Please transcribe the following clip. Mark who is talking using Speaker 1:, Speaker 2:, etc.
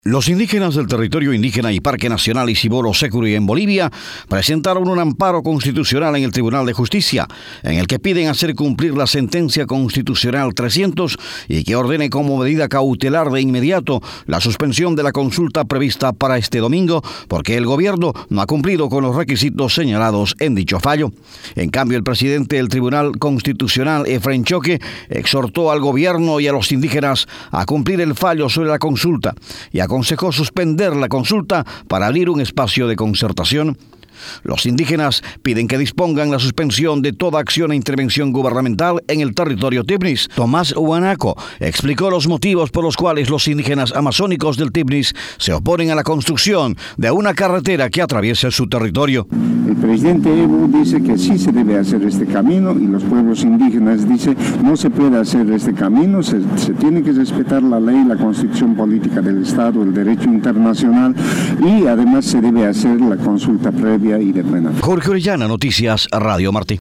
Speaker 1: Los indígenas del territorio indígena y Parque Nacional Isiboro Securi en Bolivia presentaron un amparo constitucional en el Tribunal de Justicia, en el que piden hacer cumplir la sentencia constitucional 300 y que ordene como medida cautelar de inmediato la suspensión de la consulta prevista para este domingo, porque el gobierno no ha cumplido con los requisitos señalados en dicho fallo. En cambio, el presidente del Tribunal Constitucional, Efraín Choque, exhortó al gobierno y a los indígenas a cumplir el fallo sobre la consulta y aconsejó suspender la consulta para abrir un espacio de concertación. Los indígenas piden que dispongan la suspensión de toda acción e intervención gubernamental en el territorio Tibnis. Tomás Huanaco explicó los motivos por los cuales los indígenas amazónicos del Tibnis se oponen a la construcción de una carretera que atraviese su territorio.
Speaker 2: El presidente Evo dice que sí se debe hacer este camino y los pueblos indígenas dicen no se puede hacer este camino, se tiene que respetar la ley, la constitución política del Estado, el derecho internacional y además se debe hacer la consulta previa y de plena.
Speaker 1: Jorge Orellana, Noticias Radio Martí.